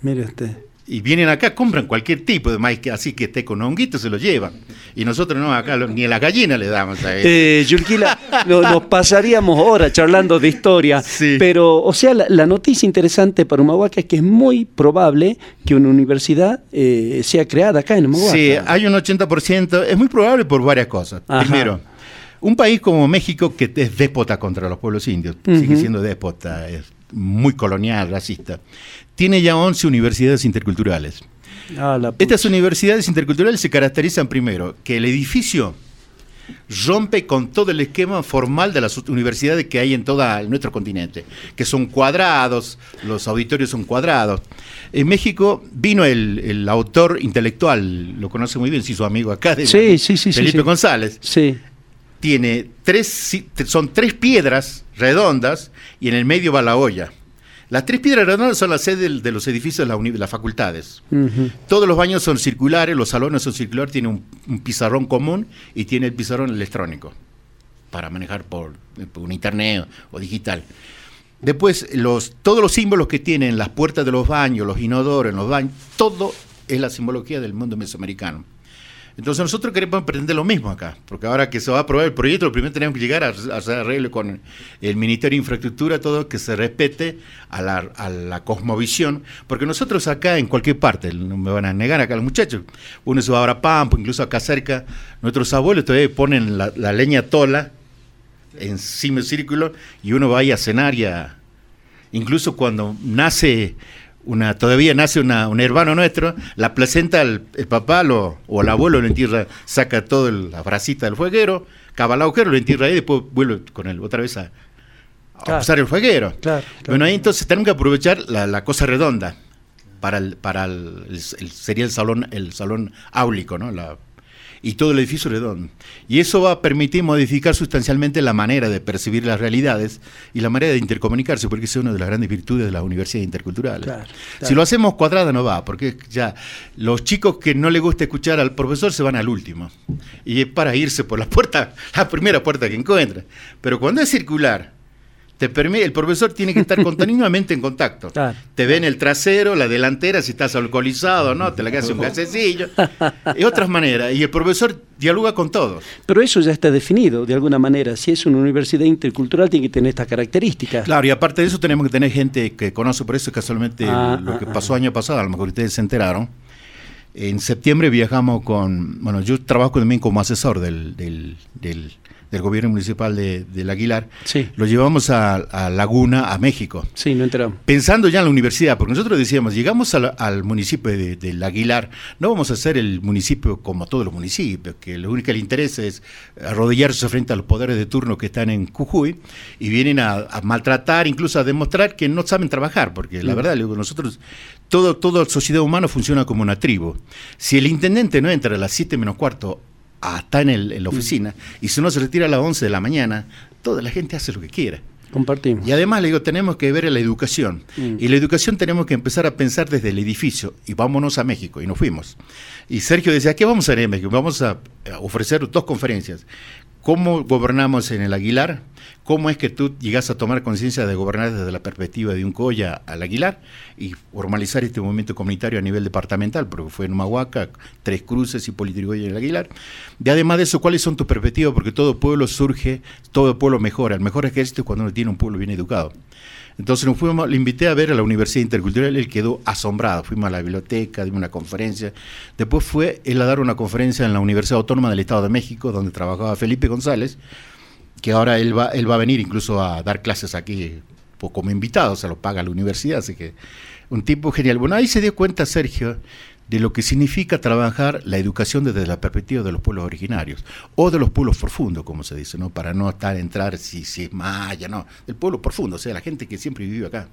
Mire usted. Y vienen acá, compran cualquier tipo de maíz, así que esté con honguito, se lo llevan. Y nosotros no, acá ni a la gallina le damos a eso. Yurquila, nos pasaríamos horas charlando de historia, Sí. pero, o sea, la noticia interesante para Humahuaca es que es muy probable que una universidad sea creada acá en Humahuaca. Sí, hay un 80%, es muy probable por varias cosas. Ajá. Primero, un país como México, que es déspota contra los pueblos indios, sigue siendo déspota, es muy colonial, racista, tiene ya 11 universidades interculturales. Estas universidades interculturales se caracterizan primero que el edificio rompe con todo el esquema formal de las universidades que hay en todo nuestro continente, que son cuadrados, los auditorios son cuadrados. En México vino el autor intelectual, lo conoce muy bien, sí, su amigo acá, Felipe González. Sí. Tiene son 3 piedras redondas y en el medio va la olla. Las 3 piedras redondas son la sede de los edificios de las facultades. Uh-huh. Todos los baños son circulares, los salones son circulares, tiene un pizarrón común y tiene el pizarrón electrónico para manejar por un internet o digital. Después, todos los símbolos que tienen las puertas de los baños, los inodoros, en los baños, todo es la simbología del mundo mesoamericano. Entonces nosotros queremos pretender lo mismo acá, porque ahora que se va a aprobar el proyecto, lo primero tenemos que llegar a hacer arreglo con el Ministerio de Infraestructura, todo que se respete a la cosmovisión, porque nosotros acá en cualquier parte, no me van a negar acá los muchachos, uno se va ahora a Pampo, incluso acá cerca, nuestros abuelos todavía ponen la leña tola encima del círculo y uno va ahí a cenar incluso cuando todavía nace un hermano nuestro, la placenta el papá o el abuelo lo entierra, saca toda la brasita del fueguero, cava el agujero, lo entierra ahí y después vuelve con él otra vez a usar el fueguero. Claro. Bueno, ahí entonces tenemos que aprovechar la cosa redonda sería el salón áulico, ¿no? Y todo el edificio redondo. Y eso va a permitir modificar sustancialmente la manera de percibir las realidades y la manera de intercomunicarse, porque esa es una de las grandes virtudes de las universidades interculturales. Claro. Si lo hacemos cuadrada no va, porque ya los chicos que no les gusta escuchar al profesor se van al último. Y es para irse por la primera puerta que encuentran. Pero cuando es circular, el profesor tiene que estar continuamente en contacto. Claro. Te ven el trasero, la delantera, si estás alcoholizado, ¿no? Te la hace un gasecillo. Y otras maneras. Y el profesor dialoga con todos. Pero eso ya está definido de alguna manera. Si es una universidad intercultural, tiene que tener estas características. Claro, y aparte de eso tenemos que tener gente que conoce, por eso casualmente lo que pasó año pasado, a lo mejor ustedes se enteraron. En septiembre viajamos yo trabajo también como asesor del gobierno municipal del Aguilar, sí. Lo llevamos a Laguna, a México. Sí, no enteramos. Pensando ya en la universidad, porque nosotros decíamos, llegamos al municipio del Aguilar, no vamos a ser el municipio como todos los municipios, que lo único que le interesa es arrodillarse frente a los poderes de turno que están en Jujuy, y vienen a maltratar, incluso a demostrar que no saben trabajar, porque la verdad, nosotros, toda sociedad humana funciona como una tribu. Si el intendente no entra a las 7 menos cuarto, está en la oficina, y si uno se retira a las 11 de la mañana, toda la gente hace lo que quiera. Compartimos. Y además, le digo, tenemos que ver la educación. Y la educación tenemos que empezar a pensar desde el edificio. Y vámonos a México. Y nos fuimos. Y Sergio decía, ¿qué vamos a hacer en México? Vamos a ofrecer 2 conferencias. ¿Cómo gobernamos en el Aguilar? ¿Cómo es que tú llegas a tomar conciencia de gobernar desde la perspectiva de un Coya al Aguilar y formalizar este movimiento comunitario a nivel departamental? Porque fue en Humahuaca, 3 Cruces, Hipólito Yrigoyen y el Aguilar. Y además de eso, ¿cuáles son tus perspectivas? Porque todo pueblo surge, todo pueblo mejora. El mejor ejército es cuando uno tiene un pueblo bien educado. Entonces le invité a ver a la Universidad Intercultural, él quedó asombrado, fuimos a la biblioteca, dimos una conferencia, después fue él a dar una conferencia en la Universidad Autónoma del Estado de México, donde trabajaba Felipe González, que ahora él va a venir incluso a dar clases aquí como invitado, se lo paga la universidad, así que un tipo genial. Bueno, ahí se dio cuenta Sergio de lo que significa trabajar la educación desde la perspectiva de los pueblos originarios, o de los pueblos profundos, como se dice, ¿no? Para no entrar si es maya, no, del pueblo profundo, o sea, la gente que siempre vive acá.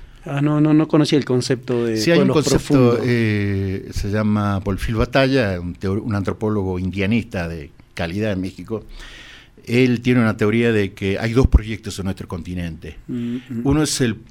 No conocía el concepto de sí, hay un concepto, profundo. Se llama Porfirio Batalla, un antropólogo indianista de calidad en México. Él tiene una teoría de que hay 2 proyectos en nuestro continente. Uno es el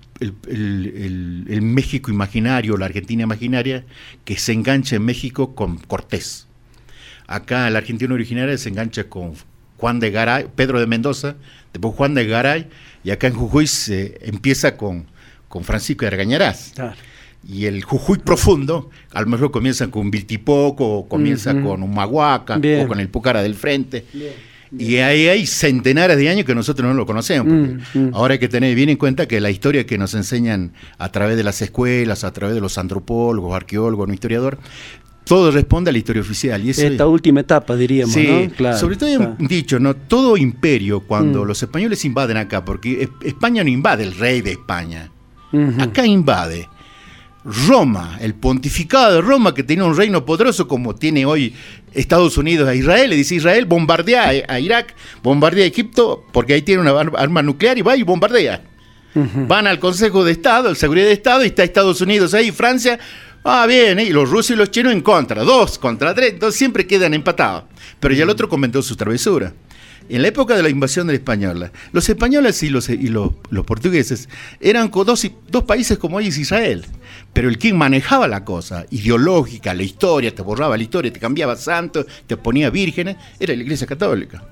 México imaginario, la Argentina imaginaria, que se engancha en México con Cortés. Acá la Argentina originaria se engancha con Juan de Garay, Pedro de Mendoza, después Juan de Garay, y acá en Jujuy se empieza con Francisco de Argañarás. Claro. y el Jujuy profundo, a lo mejor comienzan con Viltipoco, o comienza con Humahuaca, o con el Pucara del Frente. Bien. Y ahí hay centenares de años que nosotros no lo conocemos. Ahora hay que tener bien en cuenta que la historia que nos enseñan a través de las escuelas, a través de los antropólogos, arqueólogos, no historiador, todo responde a la historia oficial. Y eso esta última etapa, diríamos, sí, ¿no? Claro, sobre todo hay un dicho, ¿no? Todo imperio, cuando los españoles invaden acá, porque España no invade el rey de España, acá invade Roma, el pontificado de Roma, que tenía un reino poderoso como tiene hoy Estados Unidos a Israel. Le dice Israel, bombardea a Irak, bombardea a Egipto, porque ahí tiene una arma nuclear, y va y bombardea. Van al Consejo de Estado, al Seguridad de Estado, y está Estados Unidos ahí, Francia, bien, y los rusos y los chinos en contra, 2 contra 3, entonces siempre quedan empatados. Pero ya el otro comentó su travesura. En la época de la invasión de la española, los españoles y los portugueses eran dos países como hoy es Israel. Pero el quien manejaba la cosa ideológica, la historia, te borraba la historia, te cambiaba santos, te ponía vírgenes, era la Iglesia Católica.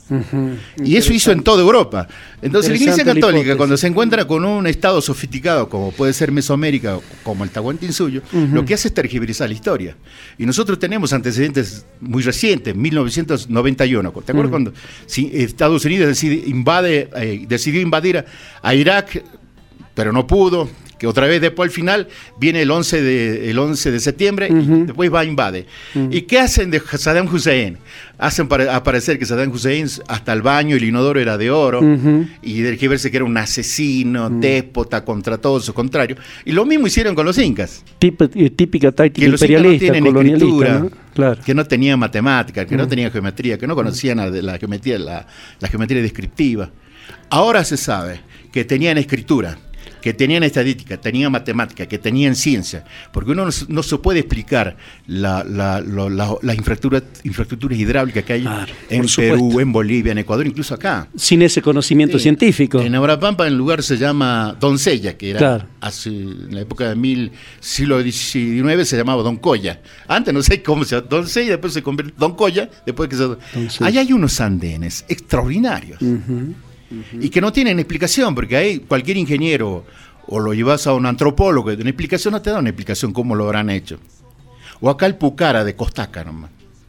Y eso hizo en toda Europa. Entonces la Iglesia Católica, cuando se encuentra con un estado sofisticado como puede ser Mesoamérica, como el Tahuantinsuyo, lo que hace es tergiversar la historia. Y nosotros tenemos antecedentes muy recientes, 1991. ¿Te acuerdas cuando Estados Unidos decidió invadir a Irak, pero no pudo? Que otra vez después al final viene el 11 de septiembre y después va a invade. ¿Y qué hacen de Saddam Hussein? Hacen aparecer que Saddam Hussein hasta el baño y el inodoro era de oro, y de que verse que era un asesino, déspota contra todos sus contrarios. Y lo mismo hicieron con los incas. Típica táctica imperialista, colonialista, ¿no? Claro. Que no tenían matemáticas, que no tenían geometría, que no conocían la geometría descriptiva. Ahora se sabe que tenían escritura, que tenían estadística, tenían matemática, que tenían ciencia, porque uno no se puede explicar las infraestructuras hidráulicas que hay en Perú, en Bolivia, en Ecuador, incluso acá. Sin ese conocimiento científico. En Abrapampa el lugar se llama Doncella, que era en la época del siglo XIX se llamaba Doncoya. Antes no sé cómo se llama Doncella, después se convirtió en Doncoya, después que allá hay unos andenes extraordinarios. Y que no tienen explicación, porque ahí cualquier ingeniero o lo llevas a un antropólogo de una explicación, no te da una explicación cómo lo habrán hecho. O acá el Pucara de Costaca nomás.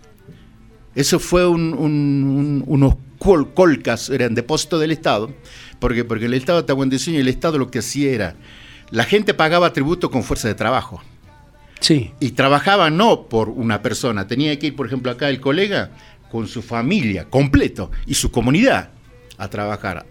Eso fue unos colcas, eran depósitos del Estado, porque el Estado de Tahuantinsuyo y el Estado lo que hacía era, la gente pagaba tributo con fuerza de trabajo. Sí. Y trabajaba no por una persona, tenía que ir, por ejemplo, acá el colega con su familia completo y su comunidad a trabajar,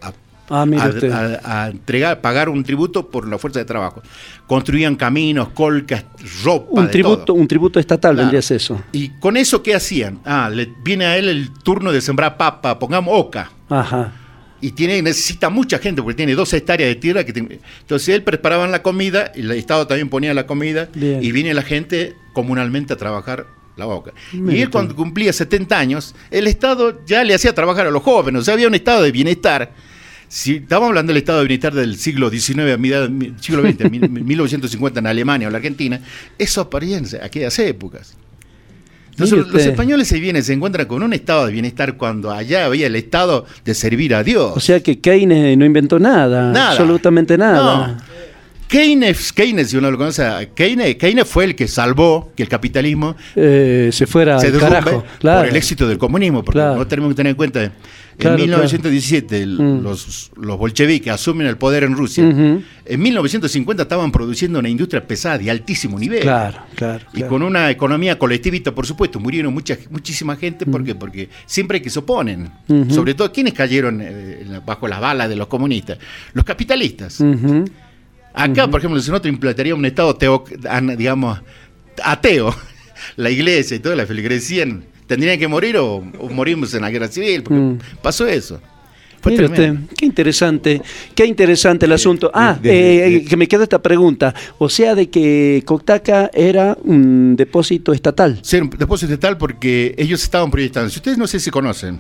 a entregar, pagar un tributo por la fuerza de trabajo. Construían caminos, colcas, ropa, un tributo estatal, vendría a ser eso. Y con eso, ¿qué hacían? Viene a él el turno de sembrar papa, pongamos oca. Y necesita mucha gente, porque tiene 2 hectáreas de tierra. Entonces él preparaba la comida, y el Estado también ponía la comida, y viene la gente comunalmente a trabajar la boca. Y él, cuando cumplía 70 años, el Estado ya le hacía trabajar a los jóvenes. O sea, había un estado de bienestar. Si estamos hablando del estado de bienestar del siglo XIX, siglo XX, 1950 en Alemania o la Argentina, eso aparecía en aquellas épocas. Entonces los españoles se encuentran con un estado de bienestar cuando allá había el estado de servir a Dios. O sea que Keynes no inventó nada. Absolutamente nada. No. Keynes, si uno lo conoce, Keynes fue el que salvó que el capitalismo se fuera al carajo, por el éxito del comunismo, porque no tenemos que tener en cuenta, en 1917 los bolcheviques asumen el poder en Rusia. En 1950 estaban produciendo una industria pesada de altísimo nivel. Y con una economía colectivista, por supuesto, murieron muchísima gente. ¿Por qué? Porque siempre hay que se oponen. Sobre todo, ¿quiénes cayeron bajo las balas de los comunistas? Los capitalistas. Acá, por ejemplo, si nosotros implantaríamos un estado digamos, ateo, la iglesia y toda la feligresía tendrían que morir o morimos en la guerra civil, porque pasó eso. Mire usted, qué interesante el asunto. Que me queda esta pregunta. O sea, de que Cotaca era un depósito estatal. Sí, un depósito estatal porque ellos estaban proyectando. Si ustedes no sé si conocen,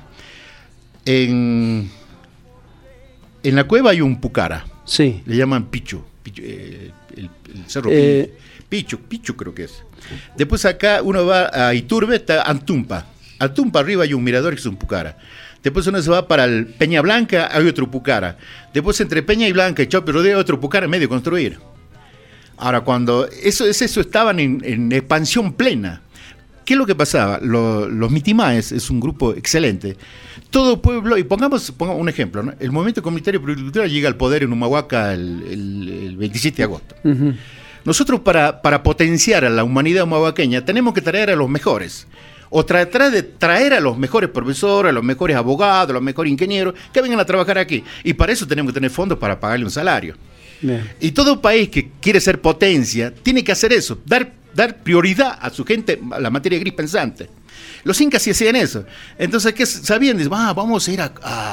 en la cueva hay un pucara. Sí. Le llaman Pichu. El cerro Pichu creo que es. Después acá uno va a Iturbe, está Antumpa. Antumpa arriba hay un mirador que es un pucara. Después uno se va para el Peña Blanca, hay otro pucara. Después entre Peña y Blanca y Chope Rodeo hay otro pucara medio construir. Ahora, cuando eso estaban en expansión plena. ¿Qué es lo que pasaba? Los mitimaes es un grupo excelente. Todo pueblo, y pongamos un ejemplo, ¿no? El movimiento comunitario de agricultura llega al poder en Humahuaca el 27 de agosto. Uh-huh. Nosotros para potenciar a la humanidad humahuaqueña tenemos que traer a los mejores. O tratar de traer a los mejores profesores, a los mejores abogados, a los mejores ingenieros que vengan a trabajar aquí. Y para eso tenemos que tener fondos para pagarle un salario. Bien. Y todo país que quiere ser potencia tiene que hacer eso, dar prioridad a su gente, a la materia gris pensante. Los incas sí hacían eso. Entonces, ¿qué sabían? Dicen, vamos a ir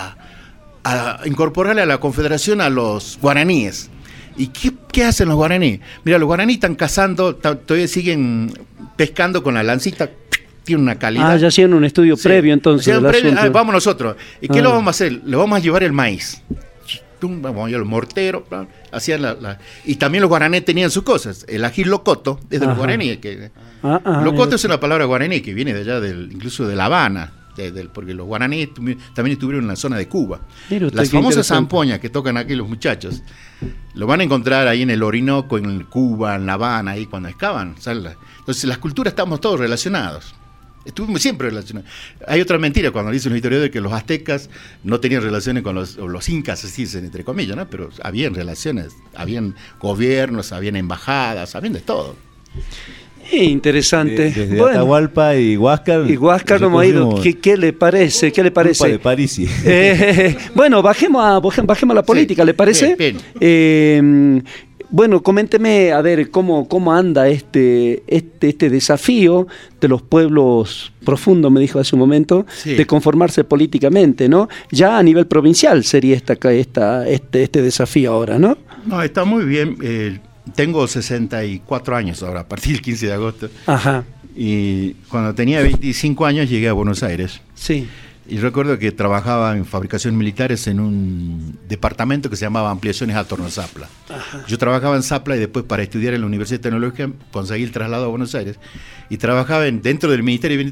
a incorporarle a la confederación a los guaraníes. ¿Y qué hacen los guaraníes? Mira, los guaraníes están cazando, todavía siguen pescando con la lancita, tiene una calidad. Ya hacían un estudio previo entonces. Vamos nosotros. ¿Y qué lo vamos a hacer? Le vamos a llevar el maíz. Vamos a llevar el mortero, hacían y también los guaraníes tenían sus cosas. El ají locoto es de los guaraníes. Locoto es una palabra guaraní que viene de allá, incluso de La Habana. Porque los guaraníes también estuvieron en la zona de Cuba. Las famosas zampoñas que tocan aquí los muchachos, lo van a encontrar ahí en el Orinoco, en Cuba, en La Habana, ahí cuando excavan. Entonces las culturas estamos todos relacionados. Estuvimos siempre relacionados. Hay otra mentira cuando dicen los historiadores que los aztecas no tenían relaciones con los incas, así dicen entre comillas, ¿no? Pero habían relaciones, habían gobiernos, habían embajadas, habían de todo. Interesante. Desde Atahualpa y Huáscar. Y Huáscar no hemos ido. ¿Qué le parece? ¿Qué le parece? De Parisi. Bueno, bajemos a la política, ¿le parece? Bien. Bueno, coménteme, a ver, cómo anda este desafío de los pueblos profundos, me dijo hace un momento, de conformarse políticamente, ¿no? Ya a nivel provincial sería este desafío ahora, ¿no? No, está muy bien. Tengo 64 años ahora, a partir del 15 de agosto. Ajá. Y cuando tenía 25 años llegué a Buenos Aires. Sí. Y recuerdo que trabajaba en fabricación militares en un departamento que se llamaba Ampliaciones Atorno Zapla. Ajá. Yo trabajaba en Zapla y después para estudiar en la Universidad Tecnológica conseguí el traslado a Buenos Aires y trabajaba dentro del Ministerio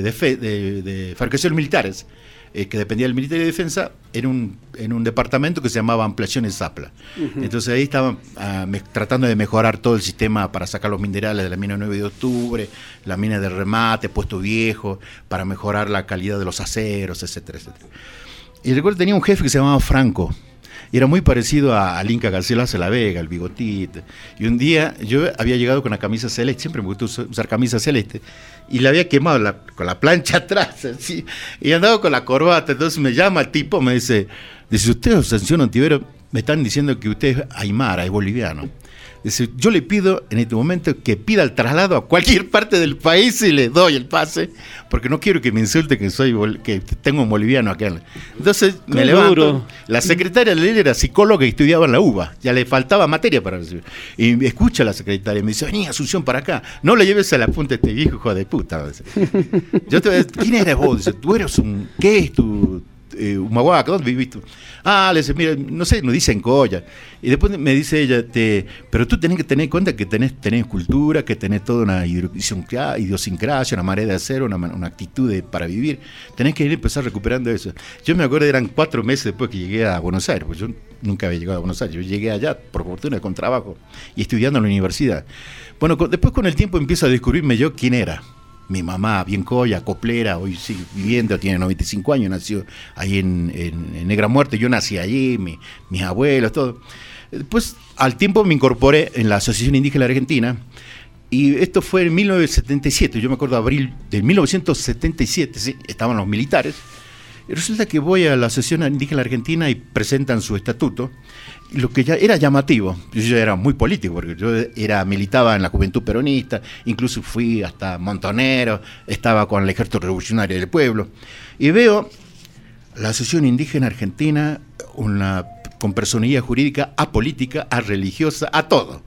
de Fabricaciones Militares, que dependía del Ministerio de Defensa, en un departamento que se llamaba Ampliaciones Zapla. Uh-huh. Entonces ahí estaban tratando de mejorar todo el sistema para sacar los minerales de la mina 9 de octubre, la mina de remate, Puesto Viejo, para mejorar la calidad de los aceros, etcétera, etcétera. Y recuerdo que tenía un jefe que se llamaba Franco, y era muy parecido al Inca García de la Vega, el bigotito. Y un día yo había llegado con la camisa celeste, siempre me gustó usar camisa celeste, y le había quemado con la plancha atrás, así, y andaba con la corbata. Entonces me llama el tipo, me dice, usted, Sanción Ontivero, me están diciendo que usted es aymara, es boliviano. Dice, yo le pido en este momento que pida el traslado a cualquier parte del país y le doy el pase, porque no quiero que me insulte que tengo un boliviano acá. Entonces me levanto. La secretaria de él era psicóloga y estudiaba en la UBA, ya le faltaba materia para recibir. Y escucha a la secretaria y me dice, vení, Asunción, para acá. No le lleves a la punta a este viejo hijo de puta. Yo te voy a decir, ¿quién eres vos? Dice, tú eres ¿qué es tu Humahuaca? ¿Dónde vivís tú? Le dice, mira, no sé, nos dicen Coya. Y después me dice ella, pero tú tenés que tener en cuenta que tenés cultura, que tenés toda una idiosincrasia, una manera de hacer, una actitud para vivir. Tenés que ir a empezar recuperando eso. Yo me acuerdo, eran 4 meses después que llegué a Buenos Aires, porque yo nunca había llegado a Buenos Aires. Yo llegué allá, por fortuna, con trabajo y estudiando en la universidad. Bueno, después con el tiempo empiezo a descubrirme yo quién era. Mi mamá, bien coya, coplera, hoy sigue viviendo, tiene 95 años, nació ahí en Negra Muerte, yo nací allí, mis abuelos, todo. Después, al tiempo me incorporé en la Asociación Indígena Argentina, y esto fue en 1977, yo me acuerdo de abril de 1977, ¿sí? Estaban los militares, y resulta que voy a la Asociación Indígena Argentina y presentan su estatuto, y lo que ya era llamativo, yo ya era muy político, porque yo militaba en la Juventud Peronista, incluso fui hasta Montonero, estaba con el Ejército Revolucionario del Pueblo, y veo la Asociación Indígena Argentina con personería jurídica apolítica, religiosa, a todo.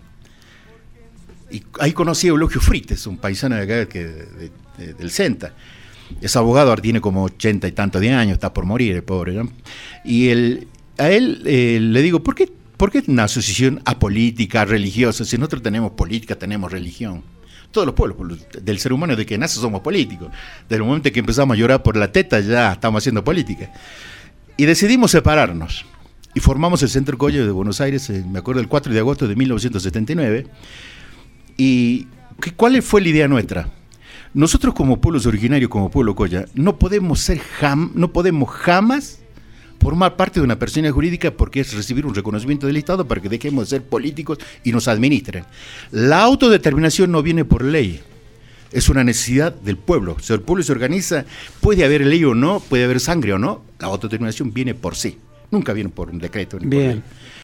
Y ahí conocí a Eulogio Frites, un paisano de acá del Senta. Es abogado, tiene como 80 y tantos de años, está por morir el pobre, ¿no? Y a él le digo, ¿por qué una asociación apolítica, religiosa? Si nosotros tenemos política, tenemos religión. Todos los pueblos del ser humano, desde que nace somos políticos. Desde el momento que empezamos a llorar por la teta, ya estamos haciendo política. Y decidimos separarnos. y formamos el Centro Colla de Buenos Aires, me acuerdo, el 4 de agosto de 1979. ¿Y cuál fue la idea nuestra? Nosotros como pueblos originarios, como pueblo Colla, no podemos jamás formar parte de una persona jurídica porque es recibir un reconocimiento del Estado para que dejemos de ser políticos y nos administren. La autodeterminación no viene por ley, es una necesidad del pueblo. Si el pueblo se organiza, puede haber ley o no, puede haber sangre o no, la autodeterminación viene por sí, nunca viene por un decreto. Ni por ley.